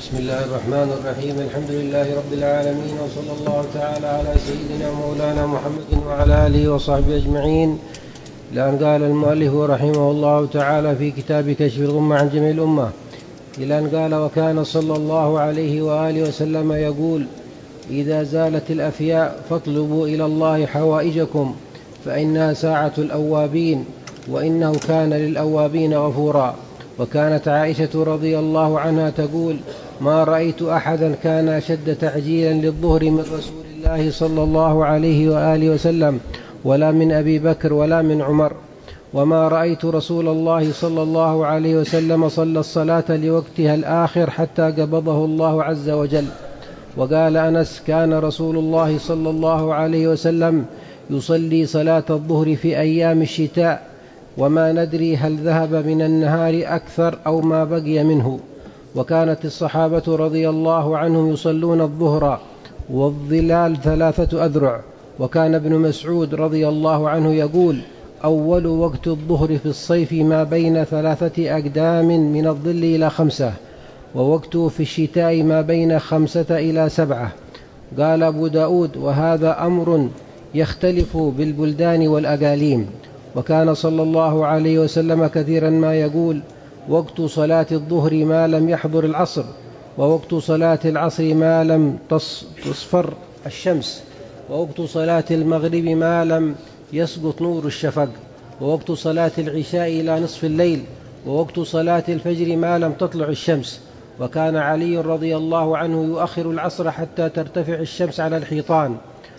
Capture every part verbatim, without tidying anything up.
بسم الله الرحمن الرحيم. الحمد لله رب العالمين، وصلى الله تعالى على سيدنا مولانا محمد وعلى آله وصحبه أجمعين. لأن قال المؤلف رحمه الله تعالى في كتاب كشف الغمة عن جميع الأمة، إلى أن قال: وكان صلى الله عليه وآله وسلم يقول: إذا زالت الأفياء فاطلبوا إلى الله حوائجكم، فإنها ساعة الأوابين، وإنه كان للأوابين غفورا. وكانت عائشة رضي الله عنها تقول: ما رأيت أحدا كان أشد تعجيلا للظهر من رسول الله صلى الله عليه وآله وسلم، ولا من أبي بكر ولا من عمر. وما رأيت رسول الله صلى الله عليه وسلم صلى الصلاة لوقتها الآخر حتى قبضه الله عز وجل. وقال أنس: كان رسول الله صلى الله عليه وسلم يصلي صلاة الظهر في أيام الشتاء، وما ندري هل ذهب من النهار أكثر أو ما بقي منه. وكانت الصحابة رضي الله عنهم يصلون الظهر والظلال ثلاثة أذرع. وكان ابن مسعود رضي الله عنه يقول: أول وقت الظهر في الصيف ما بين ثلاثة أقدام من الظل إلى خمسة، ووقته في الشتاء ما بين خمسة إلى سبعة. قال أبو داود: وهذا أمر يختلف بالبلدان والأقاليم. وكان صلى الله عليه وسلم كثيرا ما يقول: وقت صلاة الظهر ما لم يحضر العصر، ووقت صلاة العصر ما لم تصفر الشمس، ووقت صلاة المغرب ما لم يسقط نور الشفق، ووقت صلاة العشاء إلى نصف الليل، ووقت صلاة الفجر ما لم تطلع الشمس. وكان علي رضي الله عنه يؤخر العصر حتى ترتفع الشمس على الحيطان.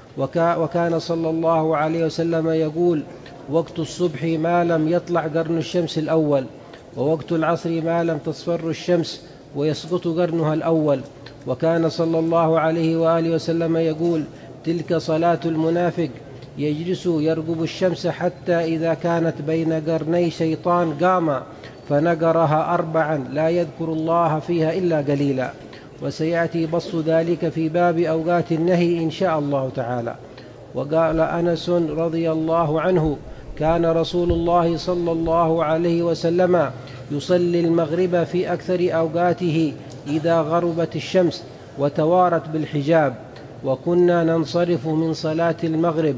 وكان صلى الله عليه وسلم يقول: وقت الصبح ما لم يطلع قرن الشمس الأول، ووقت العصر ما لم تصفر الشمس ويسقط قرنها الأول. وكان صلى الله عليه وآله وسلم يقول: تلك صلاة المنافق، يجلس يرقب الشمس حتى إذا كانت بين قرني شيطان قام فنقرها أربعا لا يذكر الله فيها إلا قليلا. وسيأتي بسط ذلك في باب أوقات النهي إن شاء الله تعالى. وقال أنس رضي الله عنه: كان رسول الله صلى الله عليه وسلم يصلي المغرب في أكثر أوقاته إذا غربت الشمس وتوارت بالحجاب، وكنا ننصرف من صلاة المغرب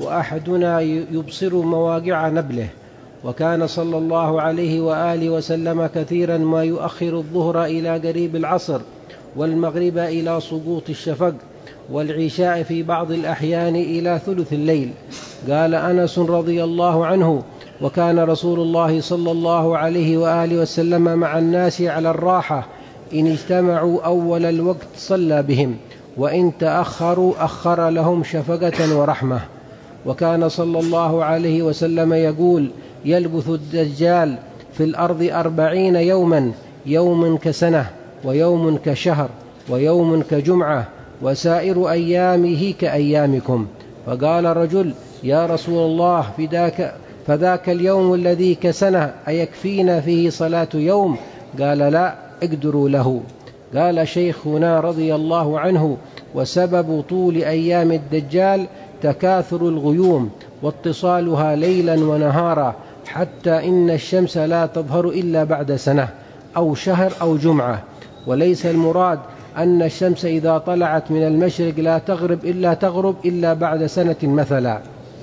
وأحدنا يبصر مواقع نبله. وكان صلى الله عليه وآله وسلم كثيرا ما يؤخر الظهر إلى قريب العصر، والمغرب إلى سقوط الشفق، والعشاء في بعض الأحيان إلى ثلث الليل. قال أنس رضي الله عنه: وكان رسول الله صلى الله عليه وآله وسلم مع الناس على الراحة، إن اجتمعوا أول الوقت صلى بهم، وإن تأخروا أخر لهم شفقة ورحمة. وكان صلى الله عليه وسلم يقول: يلبث الدجال في الأرض أربعين يوما، يوم كسنة، ويوم كشهر، ويوم كجمعة، وسائر أيامه كأيامكم. فقال رجل: يا رسول الله، فذاك, فذاك اليوم الذي كسنة أيكفينا فيه صلاة يوم؟ قال: لا، اقدروا له. قال شيخنا رضي الله عنه: وسبب طول أيام الدجال تكاثر الغيوم واتصالها ليلا ونهارا، حتى إن الشمس لا تظهر إلا بعد سنة أو شهر أو جمعة. وليس المراد أن الشمس إذا طلعت من المشرق لا تغرب إلا تغرب إلا بعد سنة مثلا.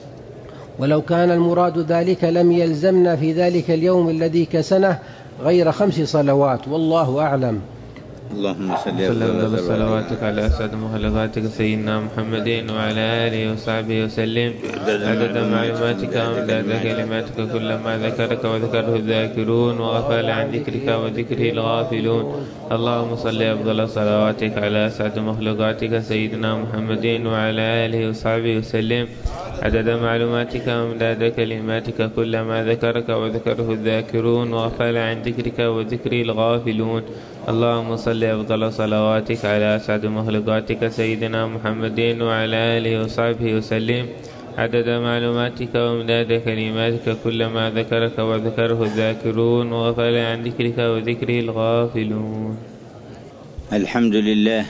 ولو كان المراد ذلك لم يلزمنا في ذلك اليوم الذي كسنة غير خمس صلوات، والله أعلم. اللهم صل على صلواتك على أسعد مخلوقاتك سيدنا محمد وعلى آله وصحبه وسلم، عدد معلوماتك وامداد كلماتك، كلما ذكرك وذكره الذاكرون وغفل عن ذكرك وذكره الغافلون. اللهم صل أفضل صلواتك على أسعد مخلوقاتك سيدنا محمد وعلى آله وصحبه وسلم، عدد معلوماتك وامداد كلماتك، كلما ذكرك وذكره الذاكرون وغفل عن ذكرك وذكره الغافلون. اللهم صل أفضل صلواتك على أسعد مخلوقاتك سيدنا محمد وعلى آله وصحبه وسلم، عدد معلوماتك وامداد كلماتك، كلما ذكرك وذكره الذاكرون وغفل عن ذكرك وذكره الغافلون. الحمد لله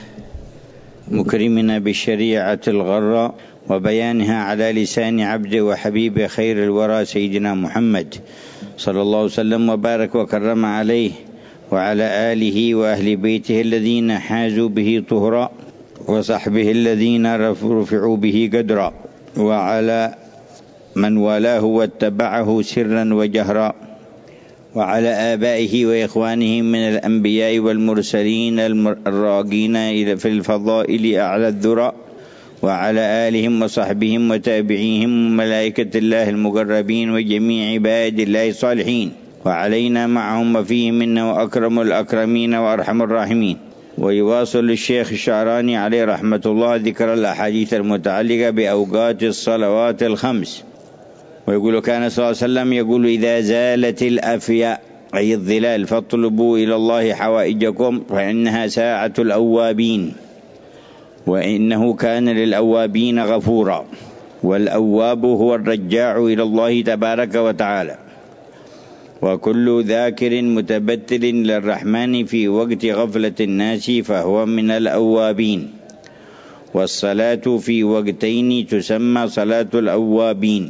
مكرمنا بالشريعة الغراء وبيانها على لسان عبد وحبيب خير الورى سيدنا محمد صلى الله عليه وسلم وبارك وكرم عليه وعلى آله وأهل بيته الذين حازوا به طهرا، وصحبه الذين رفعوا به قدرا، وعلى من والاه واتبعه سرا وجهرا، وعلى آبائه وإخوانه من الأنبياء والمرسلين الراغين في الفضائل أعلى الذرى، وعلى آلهم وصحبهم وتابعيهم ملائكة الله المقربين وجميع عباد الله الصالحين، وعلينا معهم وفيهم منا وأكرم الأكرمين وأرحم الراحمين. ويواصل الشيخ الشعراني عليه رحمة الله ذكر الأحاديث المتعلقة بأوقات الصلوات الخمس، ويقول كان صلى الله عليه وسلم يقول إذا زالت الأفياء أي الظلال فاطلبوا إلى الله حوائجكم فإنها ساعة الأوابين، وإنه كان للأوابين غفورا، والأواب هو الرجاع إلى الله تبارك وتعالى، وكل ذاكر متبتل للرحمن في وقت غفلة الناس فهو من الأوابين. والصلاة في وقتين تسمى صلاة الأوابين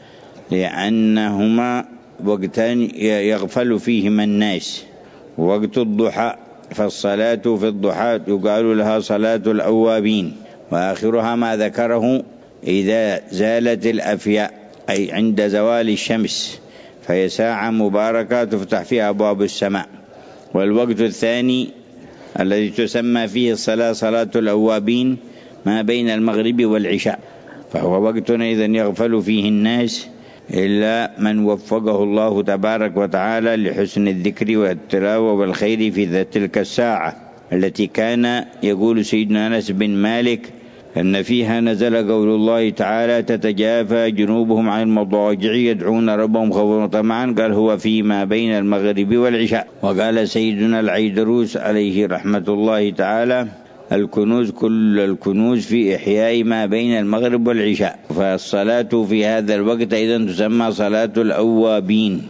لأنهما وقتان يغفل فيهما الناس. وقت الضحى فالصلاة في الضحى يقال لها صلاة الأوابين، وآخرها ما ذكره إذا زالت الأفياء أي عند زوال الشمس، فهي ساعة مباركة تفتح فيها أبواب السماء. والوقت الثاني الذي تسمى فيه الصلاة صلاة الأوابين ما بين المغرب والعشاء، فهو وقت إذن يغفل فيه الناس إلا من وفقه الله تبارك وتعالى لحسن الذكر والتلاوة والخير في تلك الساعة التي كان يقول سيدنا أنس بن مالك أن فيها نزل قول الله تعالى تتجافى جنوبهم عن المضاجع يدعون ربهم خوفا وطمعا، قال هو فيما بين المغرب والعشاء. وقال سيدنا العيدروس عليه رحمة الله تعالى الكنوز كل الكنوز في إحياء ما بين المغرب والعشاء، فالصلاة في هذا الوقت أيضا تسمى صلاة الأوابين.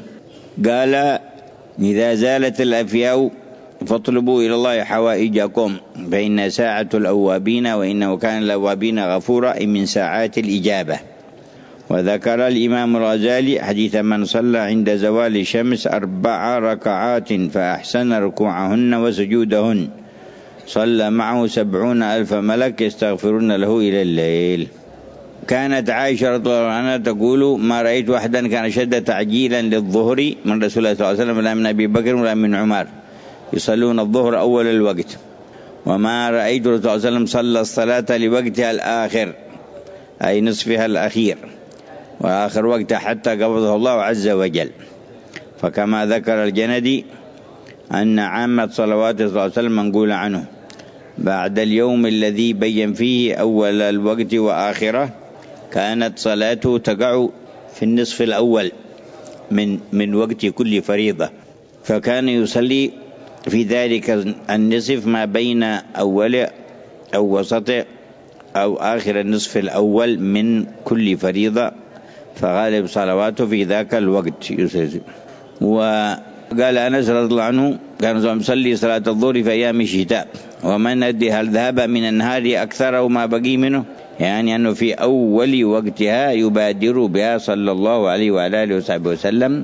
قال إذا زالت الأفياء فاطلبوا إلى الله حوائجكم فإن ساعة الأوابين وإنه كان الأوابين غفورا من ساعات الإجابة. وذكر الإمام الغزالي حديث من صلى عند زوال الشمس أربع ركعات فأحسن ركوعهن وسجودهن صلى معه سبعون ألف ملك يستغفرون له إلى الليل. كانت عائشة رضي الله عنها تقول ما رأيت واحدا كان شد تعجيلا للظهر من رسول الله صلى الله عليه وسلم ولا من أبي بكر ولا من عمر يصلون الظهر أول الوقت، وما رأيت رسول الله صلى الله عليه وسلم صلى الصلاة لوقتها الآخر أي نصفها الأخير وآخر وقتها حتى قبضه الله عز وجل. فكما ذكر الجندي أن عامة صلوات صلى الله عليه وسلم منقول عنه بعد اليوم الذي بين فيه أول الوقت وآخره كانت صلاته تقع في النصف الأول من من وقت كل فريضة، فكان يصلي في ذلك النصف ما بين أول أو وسط أو آخر النصف الأول من كل فريضة، فغالب صلواته في ذاك الوقت يصلي. وقال أنس رضي الله عنه كان يصلي صلاة الظهر في أيام الشتاء ومن أدي هل ذهب من النهار أكثر وما بقي منه، يعني أنه في أول وقتها يبادر بها صلى الله عليه وعلى آله وصحبه وسلم،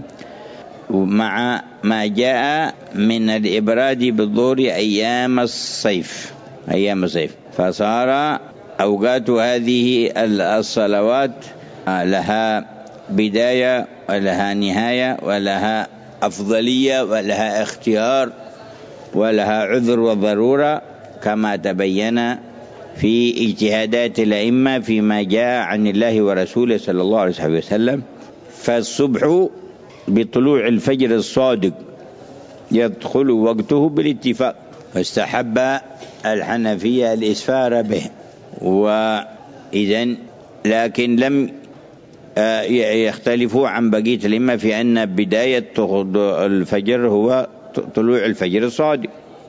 مع ما جاء من الإبراد بالظهر أيام الصيف أيام الصيف فصار أوقات هذه الصلوات لها بداية ولها نهاية ولها أفضلية ولها اختيار ولها عذر وضرورة كما تبين في اجتهادات الأئمة فيما جاء عن الله ورسوله صلى الله عليه وسلم. فالصبح بطلوع الفجر الصادق يدخل وقته بالاتفاق، واستحب الحنفية الإسفار به، وإذن لكن لم يختلفوا عن بقية الأئمة في أن بداية الفجر هو طلوع الفجر الصادق.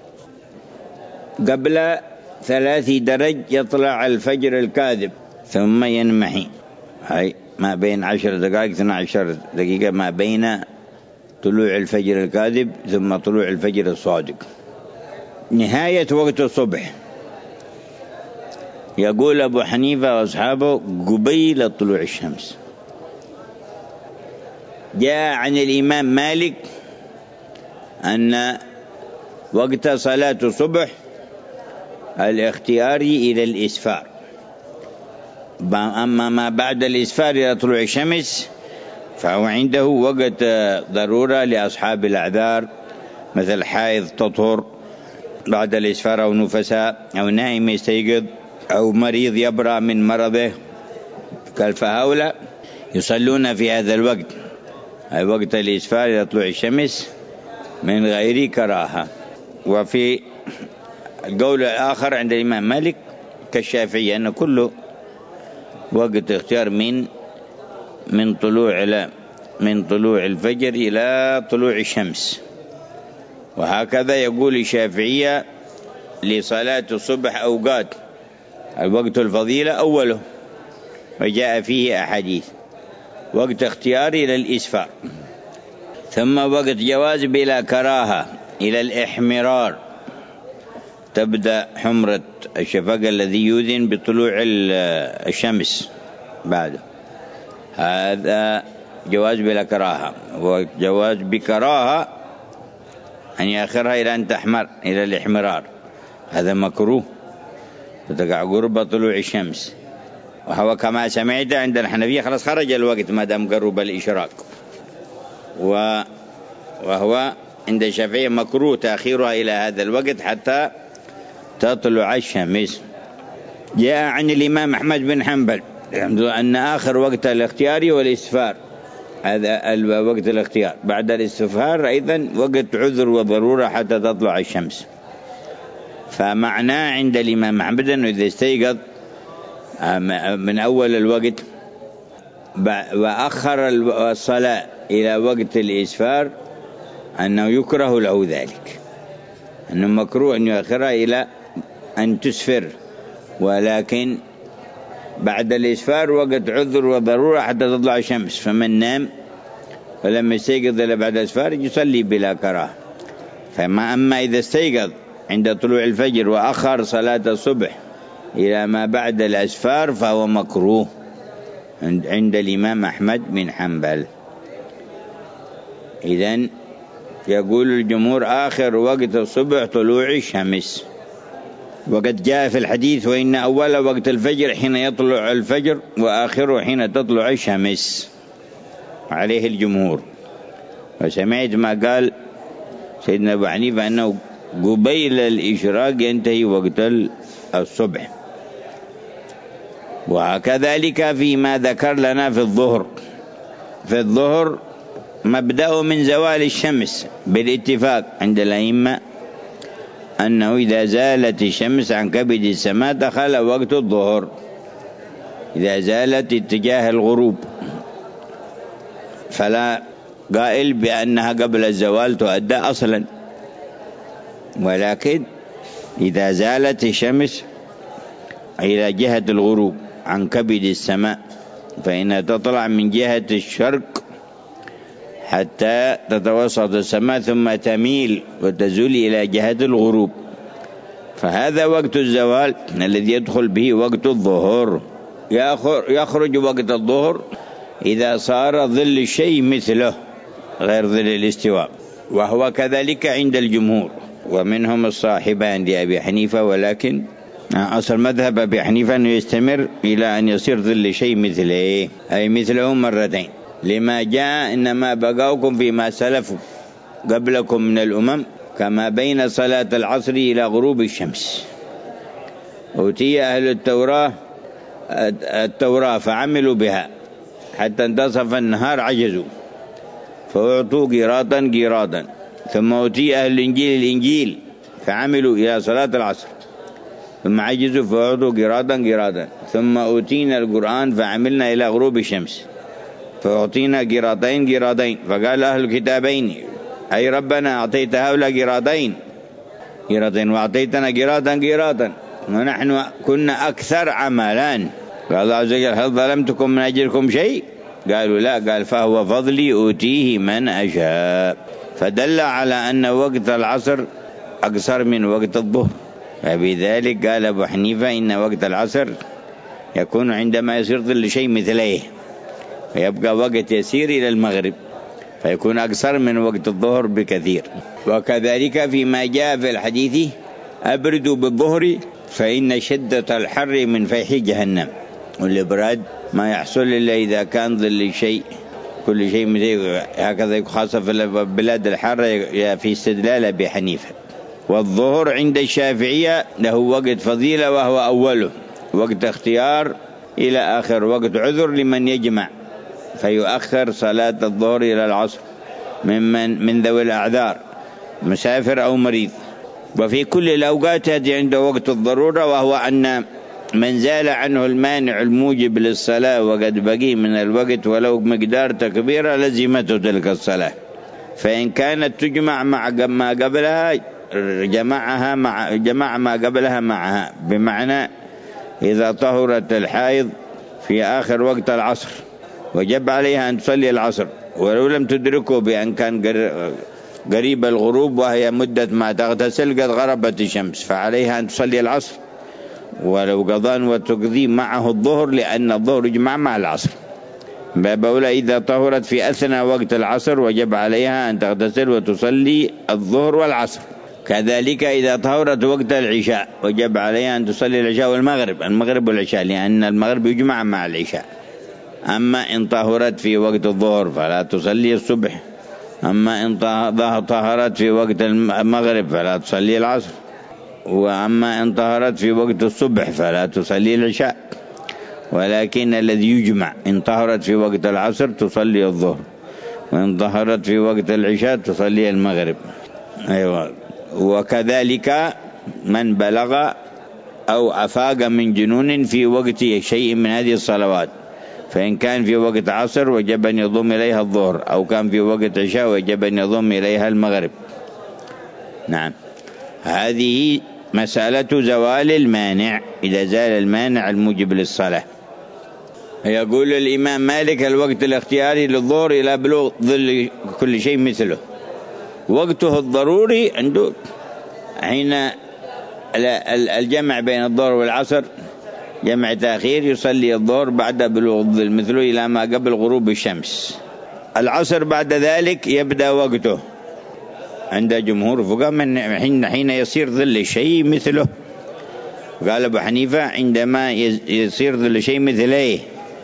قبل ثلاث درج يطلع الفجر الكاذب ثم ينمحي، هاي ما بين عشر دقائق اثنى عشر دقيقة ما بين طلوع الفجر الكاذب ثم طلوع الفجر الصادق. نهاية وقت الصبح يقول أبو حنيفة وأصحابه قبيل طلوع الشمس. جاء عن الإمام مالك أن وقت صلاة الصبح الاختياري إلى الإسفار. أما ما بعد الإسفار إلى طلوع الشمس فهو عنده وقت ضرورة لأصحاب الأعذار، مثل حائض تطهر بعد الإسفار، أو نفساء، أو نائم يستيقظ، أو مريض يبرأ من مرضه، فهؤلاء يصلون في هذا الوقت، أي وقت الإسفار إلى طلوع الشمس، من غير كراهة. وفي القول الآخر عند الإمام مالك كالشافعي أن كله وقت اختيار من من طلوع إلى من طلوع الفجر إلى طلوع الشمس. وهكذا يقول الشافعية لصلاة الصبح أوقات، الوقت الفضيلة أوله، وجاء فيه أحاديث، وقت اختيار إلى الإسفار، ثم وقت جواز بلا كراهة إلى الإحمرار، تبدأ حمرة الشفق الذي يؤذن بطلوع الشمس بعده، هذا جواز بلا كراهة. وجواز بكراهة أن يأخرها إلى أن تحمر إلى الإحمرار، هذا مكروه، تقع قرب طلوع الشمس. وهو كما سمعت عند الحنفية خلاص خرج الوقت ما دام قرب الإشراق، وهو عند الشافعية مكروه تأخيرها إلى هذا الوقت حتى تطلع الشمس. جاء عن الإمام أحمد بن حنبل أن آخر وقت الاختيار والإسفار، هذا الوقت الاختيار، بعد الاستفهار أيضا وقت عذر وضرورة حتى تطلع الشمس. فمعناه عند الإمام أحمد أنه إذا استيقظ من أول الوقت وأخر الصلاة إلى وقت الإسفار أنه يكره له ذلك، أنه مكروه أن يؤخرها إلى أن تسفر، ولكن بعد الإسفار وقت عذر وضرورة حتى تطلع الشمس. فمن نام ولم يستيقظ إلا بعد الإسفار يصلي بلا كراهة. فما أما إذا استيقظ عند طلوع الفجر وأخر صلاة الصبح إلى ما بعد الأسفار فهو مكروه عند الإمام أحمد بن حنبل. إذن يقول الجمهور آخر وقت الصبح طلوع الشمس. وقد جاء في الحديث وإن أول وقت الفجر حين يطلع الفجر وآخره حين تطلع الشمس، عليه الجمهور. وسمعت ما قال سيدنا أبو حنيفة أنه قبيل الإشراق ينتهي وقت الصبح. وكذلك فيما ذكر لنا في الظهر، في الظهر مبدأ من زوال الشمس بالاتفاق عند الأئمة أنه إذا زالت الشمس عن كبد السماء دخل وقت الظهر، إذا زالت اتجاه الغروب، فلا قائل بأنها قبل الزوال تؤدى أصلا، ولكن إذا زالت الشمس إلى جهة الغروب عن كبد السماء فإنها تطلع من جهة الشرق حتى تتوسط السماء ثم تميل وتزول إلى جهة الغروب، فهذا وقت الزوال الذي يدخل به وقت الظهر. يخرج وقت الظهر إذا صار ظل الشيء مثله غير ظل الاستواء، وهو كذلك عند الجمهور، ومنهم الصاحبان لأبي حنيفة، ولكن أصل مذهب أبي حنيفة أنه يستمر إلى أن يصير ظل شيء مثله، أي مثله مرتين، لما جاء إنما بقاؤكم فيما سلفوا قبلكم من الأمم كما بين صلاة العصر إلى غروب الشمس. أوتي أهل التوراة التوراة فعملوا بها حتى انتصف النهار عجزوا فأعطوا قيراطا قيراطا، ثم أوتي أهل الإنجيل الإنجيل فعملوا إلى صلاة العصر ثم عجزوا فأعطوا قيراطا قيراطا، ثم أوتينا القرآن فعملنا إلى غروب الشمس فأعطينا قيراطين قيراطين، فقال أهل الكتابين أي ربنا أعطيت هؤلاء قيراطين قيراطين وأعطيتنا قيراطا قيراطا ونحن كنا أكثر عملا. قال الله عز وجل هل ظلمتكم من أجلكم شيء؟ قالوا لا، قال فهو فضلي أوتيه من أشاء، فدل على أن وقت العصر أقصر من وقت الظهر. فبذلك قال أبو حنيفة إن وقت العصر يكون عندما يصير ظل شيء مثله، ويبقى وقت يسير إلى المغرب، فيكون أقصر من وقت الظهر بكثير. وكذلك فيما جاء في الحديث أبردوا بالظهر فإن شدة الحر من فيح جهنم. والإبراد ما يحصل إلا إذا كان ظل شيء، كل شيء مثل هكذا، خاصة في البلاد الحارة في استدلال أبي حنيفة. والظهر عند الشافعية له وقت فضيلة وهو أوله وقت اختيار إلى آخر وقت عذر لمن يجمع، فيؤخر صلاة الظهر إلى العصر ممن من ذوي الأعذار مسافر أو مريض. وفي كل الأوقات هذه عنده وقت الضرورة، وهو أن من زال عنه المانع الموجب للصلاة وقد بقي من الوقت ولو مقدار تكبيرة لزمته تلك الصلاة، فإن كانت تجمع مع ما قبلها جمعها مع جمع ما قبلها معها. بمعنى إذا طهرت الحائض في آخر وقت العصر وجب عليها أن تصلي العصر، ولو لم تدركه بأن كان قريب الغروب وهي مدة ما تغتسل قد غربت الشمس، فعليها أن تصلي العصر ولو قضان وتقضي معه الظهر، لأن الظهر يجمع مع العصر. باب أولى إذا طهرت في أثناء وقت العصر وجب عليها أن تغتسل وتصلي الظهر والعصر. كذلك إذا طهرت وقت العشاء وجب عليها أن تصلي العشاء والمغرب، المغرب والعشاء، لأن المغرب يجمع مع العشاء. أما إن طهرت في وقت الظهر فلا تصلي الصبح، أما إن طهرت في وقت المغرب فلا تصلي العصر، وأما إن طهرت في وقت الصبح فلا تصلي العشاء. ولكن الذي يجمع إن طهرت في وقت العصر تصلي الظهر، وإن طهرت في وقت العشاء تصلي المغرب. أيوة. وكذلك من بلغ أو أفاق من جنون في وقت شيء من هذه الصلوات، فإن كان في وقت عصر وجب أن يضم إليها الظهر، أو كان في وقت عشاء وجب أن يضم إليها المغرب. نعم، هذه مسألة زوال المانع، إذا زال المانع الموجب للصلاة. يقول الإمام مالك الوقت الاختياري للظهر إلى بلوغ ظل كل شيء مثله. وقته الضروري عنده حين الجمع بين الظهر والعصر جمع تأخير، يصلي الظهر بعد بلوغ الظل مثله إلى ما قبل غروب الشمس. العصر بعد ذلك يبدأ وقته عند جمهور الفقهاء من حين حين يصير ظل الشيء مثله. قال أبو حنيفة عندما يصير ظل الشيء مثله.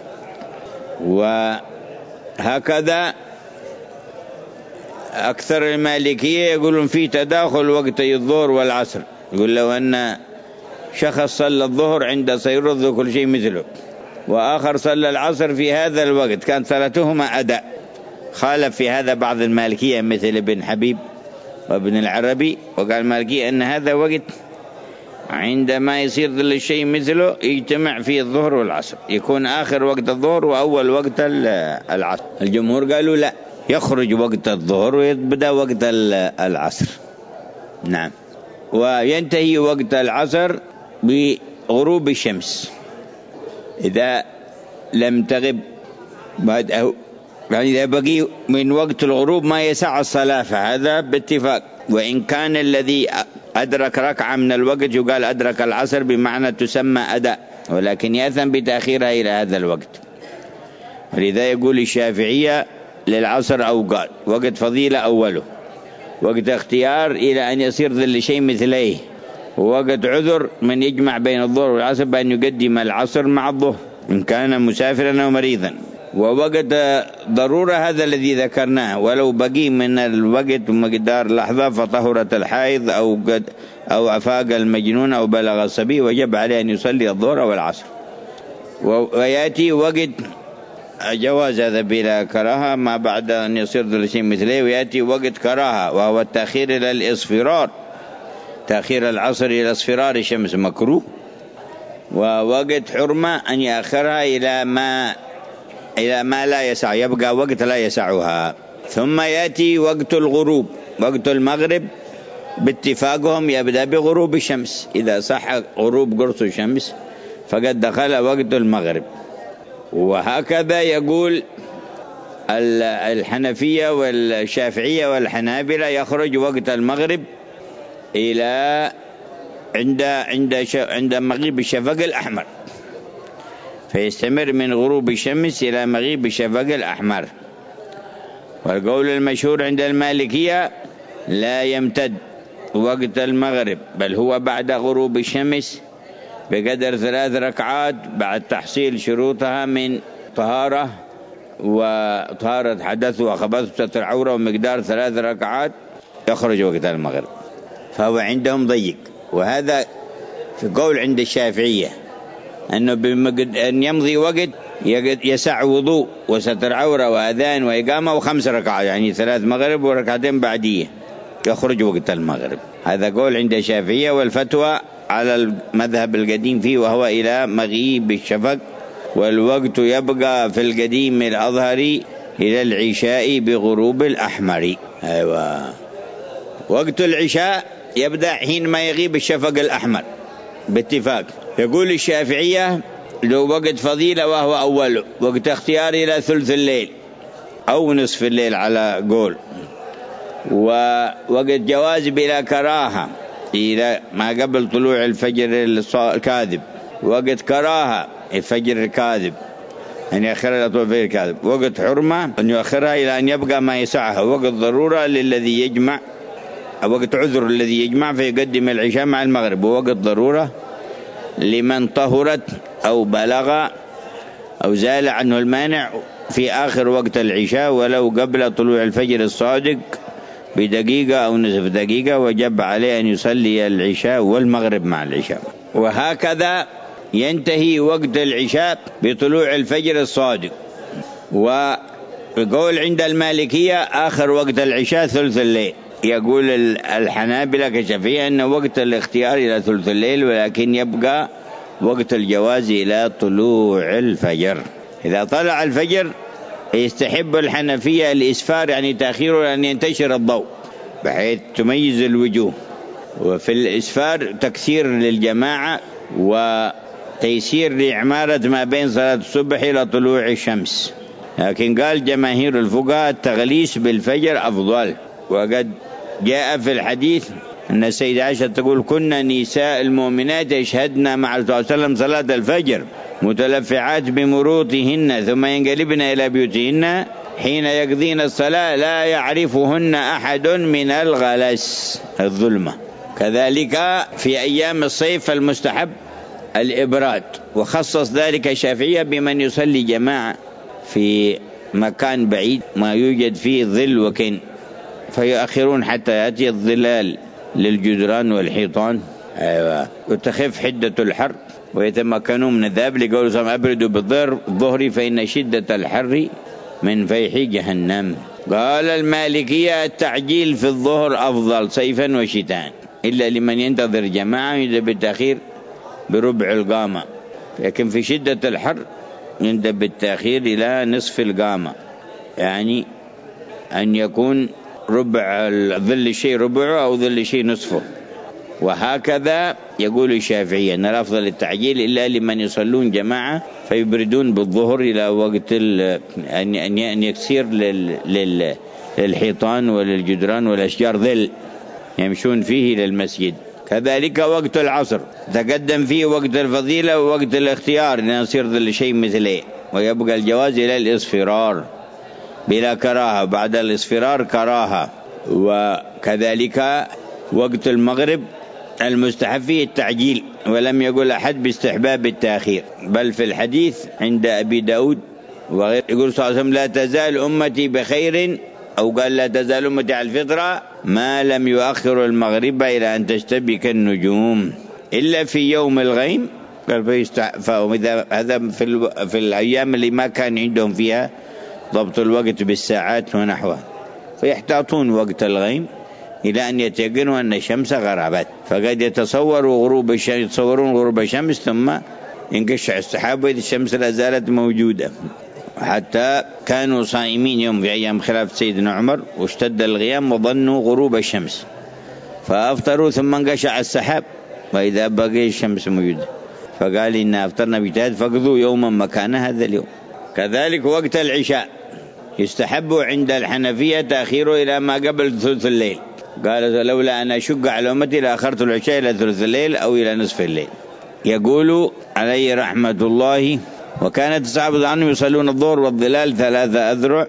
وهكذا أكثر المالكية يقولون في تداخل وقتي الظهر والعصر. يقول لو أن شخص صلى الظهر عند صير ظل كل شيء مثله، وآخر صلى العصر في هذا الوقت، كان صلاتهما أداء. خالف في هذا بعض المالكية مثل ابن حبيب وابن العربي، وقال المالكية أن هذا وقت عندما يصير ظل الشيء مثله يجتمع فيه الظهر والعصر، يكون آخر وقت الظهر وأول وقت العصر. الجمهور قالوا لا، يخرج وقت الظهر ويبدأ وقت العصر. نعم. وينتهي وقت العصر بغروب الشمس إذا لم تغب بعد، يعني إذا بقي من وقت الغروب ما يسع الصلاة فهذا باتفاق. وإن كان الذي أدرك ركعة من الوقت يقال أدرك العصر بمعنى تسمى أداء، ولكن يأثم بتأخيرها إلى هذا الوقت. ولذا يقول الشافعية للعصر أوقات: وقت فضيلة أوله، وقت اختيار إلى أن يصير ظل شيء مثليه، ووقت عذر من يجمع بين الظهر والعصر بأن يقدم العصر مع الظهر إن كان مسافرا أو مريضا، ووقت ضرورة هذا الذي ذكرناه، ولو بقي من الوقت مقدار لحظة فطهرت الحائض أو قد أو أفاق المجنون أو بلغ الصبي وجب عليه أن يصلي الظهر والعصر. ويأتي وقت جواز هذا بلا كراهة ما بعد أن يصير ذل شيء مثله، ويأتي وقت كراهة وهو التأخير إلى الإصفرار، تأخير العصر إلى اصفرار الشمس مكروه. ووقت حرمة أن يأخرها إلى ما إلى ما لا يسع، يبقى وقت لا يسعها. ثم يأتي وقت الغروب، وقت المغرب باتفاقهم يبدأ بغروب الشمس، إذا صح غروب قرص الشمس فقد دخل وقت المغرب. وهكذا يقول الحنفية والشافعية والحنابلة: يخرج وقت المغرب إلى عند عند عند مغيب الشفق الأحمر، فيستمر من غروب الشمس إلى مغيب الشفق الأحمر. والقول المشهور عند المالكية لا يمتد وقت المغرب، بل هو بعد غروب الشمس بقدر ثلاث ركعات بعد تحصيل شروطها من طهارة وطهارة حدث وخبث ستر العورة ومقدار ثلاث ركعات يخرج وقت المغرب، فهو عندهم ضيق. وهذا في قول عند الشافعية أنه أن يمضي وقت يسع وضوء وستر عورة وأذان وإقامة وخمس ركعات، يعني ثلاث مغرب وركعتين بعدية يخرج وقت المغرب. هذا قول عند الشافعية، والفتوى على المذهب القديم فيه وهو إلى مغيب الشفق، والوقت يبقى في القديم الأظهري إلى العشاء بغروب الأحمر. أيوة، وقت العشاء يبدأ حينما يغيب الشفق الأحمر باتفاق. يقول الشافعية له وقت فضيلة وهو أول وقت اختيار إلى ثلث الليل أو نصف الليل على قول، ووقت جواز بلا كراهة إلى ما قبل طلوع الفجر الكاذب، وقت كراهة الفجر الكاذب أن يأخرها إلى طلوع الفجر الكاذب، وقت حرمة أن يؤخرها إلى أن يبقى ما يسعها، وقت ضرورة للذي يجمع، وقت عذر الذي يجمع فيقدم العشاء مع المغرب، ووقت ضرورة لمن طهرت أو بلغ أو زال عنه المانع في آخر وقت العشاء ولو قبل طلوع الفجر الصادق بدقيقة أو نصف دقيقة، وجب عليه أن يصلي العشاء والمغرب مع العشاء. وهكذا ينتهي وقت العشاء بطلوع الفجر الصادق. وقول عند المالكية آخر وقت العشاء ثلث الليل. يقول الحنابلة كشافعية أن وقت الاختيار إلى ثلث الليل، ولكن يبقى وقت الجواز إلى طلوع الفجر. إذا طلع الفجر يستحب الحنفية الإسفار، يعني تأخيره لأن ينتشر الضوء بحيث تميز الوجوه، وفي الإسفار تكثير للجماعة وتيسير لإعمارة ما بين صلاة الصبح إلى طلوع الشمس. لكن قال جماهير الفقهاء التغليس بالفجر أفضل. وقد جاء في الحديث أن السيدة عائشة تقول كنا نساء المؤمنات يشهدن مع الرسول صلى الله عليه وسلم صلاة الفجر متلفعات بمروطهن ثم ينقلبن إلى بيوتهن حين يقضين الصلاة لا يعرفهن أحد من الغلس الظلمة. كذلك في أيام الصيف المستحب الإبراد، وخصص ذلك الشافعية بمن يصلي جماعة في مكان بعيد ما يوجد فيه ظل وكن، فيؤخرون حتى يأتي الظلال للجدران والحيطان. أيوة. وتخف حدة الحر ويتمكنوا من الذهاب لقول صلى أبردوا بالظهر فإن شدة الحر من فيح جهنم. قال المالكية التعجيل في الظهر أفضل صيفا وشتاء، إلا لمن ينتظر جماعة يندب بالتأخير بربع القامة، لكن في شدة الحر يندب بالتأخير إلى نصف القامة، يعني أن يكون ربع ظل الشيء ربعه أو ظل الشيء نصفه. وهكذا يقول الشافعي أن الأفضل التعجيل إلا لمن يصلون جماعة فيبردون بالظهر إلى وقت أن يكسير للحيطان وللجدران والأشجار ظل يمشون فيه إلى المسجد. كذلك وقت العصر تقدم فيه وقت الفضيلة ووقت الاختيار لنصير ظل شيء مثله، ويبقى الجواز إلى الإصفرار بلا كراهة، بعد الإصفرار كراهة. وكذلك وقت المغرب المستحب فيه التعجيل، ولم يقول أحد باستحباب التأخير، بل في الحديث عند أبي داود وغير يقول صلى الله عليه وسلم لا تزال أمتي بخير، أو قال لا تزال أمتي على الفطرة ما لم يؤخر المغرب إلى أن تشتبك النجوم إلا في يوم الغيم. قال هذا في, ال... في الأيام اللي ما كان عندهم فيها ضبط الوقت بالساعات ونحوها، فيحتاطون وقت الغيم إلى أن يتيقنوا أن الشمس غربت، فقد يتصوروا غروب الشمس يتصورون غروب الشمس ثم ينقشع السحاب وإذا الشمس لا زالت موجودة. حتى كانوا صائمين يوم في أيام خلافة سيدنا عمر واشتد الغيام وظنوا غروب الشمس فأفطروا ثم انقشع السحاب وإذا بقي الشمس موجودة، فقال إن أفطرنا بجهاد فقضوا يوما مكان هذا اليوم. كذلك وقت العشاء يستحب عند الحنفية تأخيره إلى ما قبل ثلث الليل، قال لولا أن أشق على أمتي لأخرت العشاء إلى ثلث الليل أو إلى نصف الليل. يقول عليه رحمة الله وكانت الصحابة عنهم يصلون الظهر والظلال ثلاثة أذرع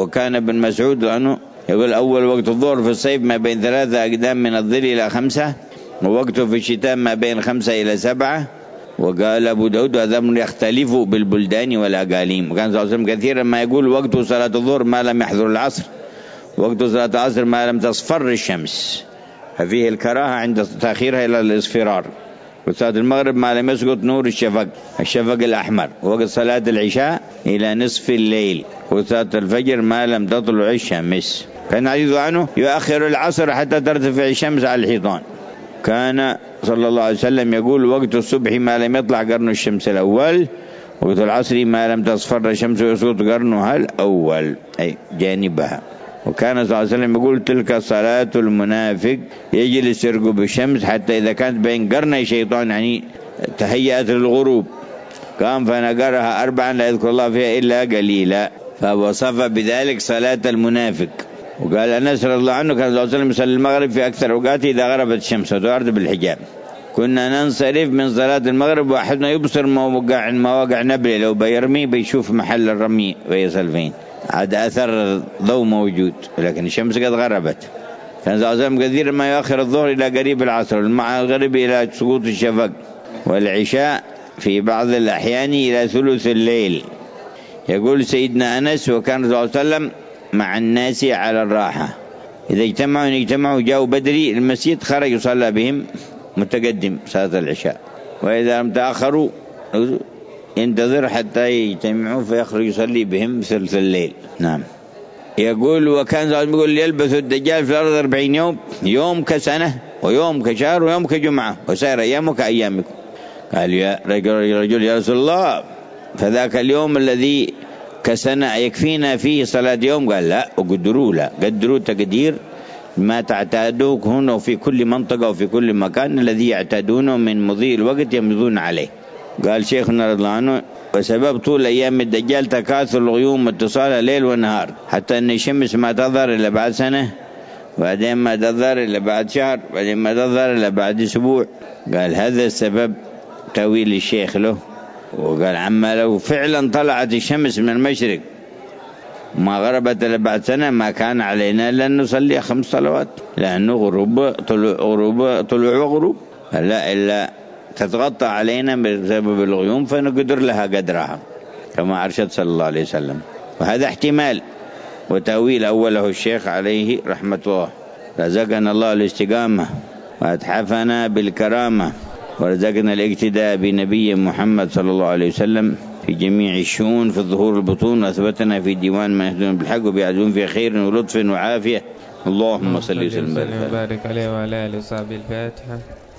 وكان ابن مسعود عنه يقول أول وقت الظهر في الصيف ما بين ثلاثة أقدام من الظل إلى خمسة، ووقته في الشتاء ما بين خمسة إلى سبعة. وقال أبو داود هذا من يختلف بالبلدان والأقاليم. وكان صلى الله عليه وسلم كثيرا ما يقول وقت صلاة الظهر ما لم يحضر العصر، وقت صلاة العصر ما لم تصفر الشمس، ففيه الكراهة عند تأخيرها إلى الإصفرار. وصلاة المغرب ما لم يسقط نور الشفق الشفق الأحمر. وقت صلاة العشاء إلى نصف الليل. وصلاة الفجر ما لم تطلع الشمس. كان حديث عنه يؤخر العصر حتى ترتفع الشمس على الحيطان. كان صلى الله عليه وسلم يقول وقت الصبح ما لم يطلع قرن الشمس الأول، وقت العصر ما لم تصفر الشمس ويسقط قرنها الأول أي جانبها. وكان صلى الله عليه وسلم يقول تلك صلاة المنافق يجلس يرقب الشمس حتى إذا كانت بين قرني شيطان يعني تهيأت للغروب قام فنقرها أربعا لا يذكر الله فيها إلا قليلا، فوصف بذلك صلاة المنافق. وقال أنس رضي الله عنه كان صلى الله عليه وسلم يصلي المغرب في أكثر أوقاته إذا غربت الشمس وتعرض بالحجاب. كنا ننصرف من صلاة المغرب وأحدنا يبصر مواقع مواقع نبل لو بيرمي بيشوف محل الرمي ويصل فين، عاد أثر ضوء موجود ولكن الشمس قد غربت. كان صلى الله عليه وسلم كثير ما يؤخر الظهر إلى قريب العصر، مع الغرب إلى سقوط الشفق، والعشاء في بعض الأحيان إلى ثلث الليل. يقول سيدنا أنس وكان صلى الله عليه وسلم مع الناس على الراحة، إذا اجتمعوا يجتمعوا جاءوا بدري المسجد خرج يصلى بهم متقدم صلاة العشاء، وإذا لم تأخروا ينتظر حتى يجتمعوا فيخرج يصلي بهم ثلث الليل. نعم. يقول وكان يقول يلبث الدجال في الأرض أربعين يوم، يوم كسنة ويوم كشهر ويوم كجمعة وسائر أيامه كأيامكم. قال يا رجل, رجل يا رسول الله فذاك اليوم الذي كسنة يكفينا فيه صلاة يوم؟ قال لا، وقدروا لا قدروا تقدير ما تعتادوه هنا وفي كل منطقة وفي كل مكان الذي يعتادونه من مضي الوقت يمضون عليه. قال شيخنا رضي الله عنه وسبب طول أيام الدجال تكاثر الغيوم واتصالها ليل ونهار، حتى أن الشمس ما تظهر إلا بعد سنة، بعدين ما تظهر إلا بعد شهر، بعدين ما تظهر إلا بعد أسبوع. قال هذا السبب تأويل الشيخ له. وقال عما لو فعلا طلعت الشمس من المشرق ما غربت إلا بعد سنة ما كان علينا لأن نصلي خمس صلوات، لأنه غروب طلوع غروب طلوع وغروب، لا إلا تتغطى علينا بسبب الغيوم فنقدر لها قدرها كما أرشد صلى الله عليه وسلم. وهذا احتمال وتأويل أوله الشيخ عليه رحمة الله. رزقنا الله الاستقامة وأتحفنا بالكرامة، ورزقنا الاقتداء بنبي محمد صلى الله عليه وسلم في جميع الشؤون في الظهور البطون، وأثبتنا في ديوان من يهدون بالحق وبيعدون في خير ولطف وعافية. اللهم صل وسلم وبارك عليه وعلى آله وصحبه. الفاتحة.